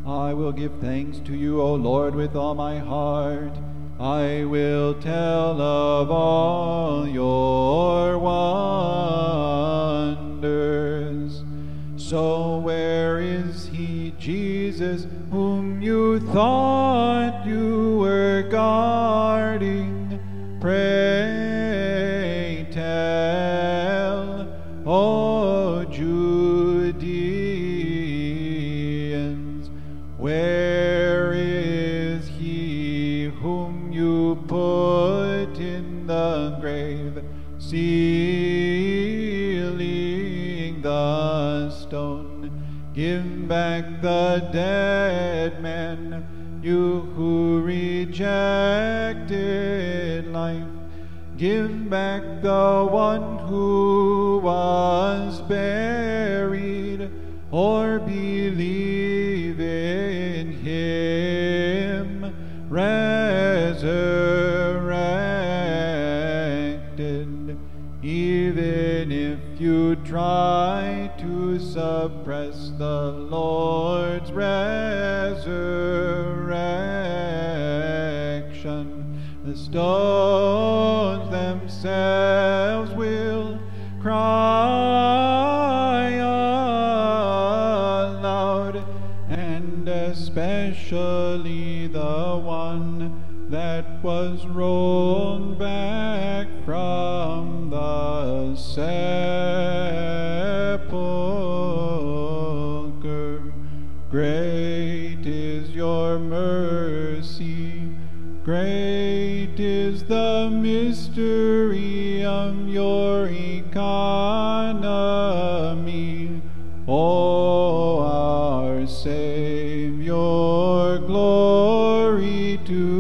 I will give thanks to you, O Lord, with all my heart. I will tell of all your wonders. So where is he, Jesus, whom you thought you were guarding? Pray tell, O Judeans, where is he whom you put in the grave, sealing the stone? Give back the dead man, you who rejected life. Give back the one who was buried, or believe in him resurrected. Even if you try to suppress the Lord's resurrection, the stones themselves will cry aloud, and especially the one that was rolled back from the sepulchre. Great is your mercy, great is the mystery of your economy, O our Savior. Glory to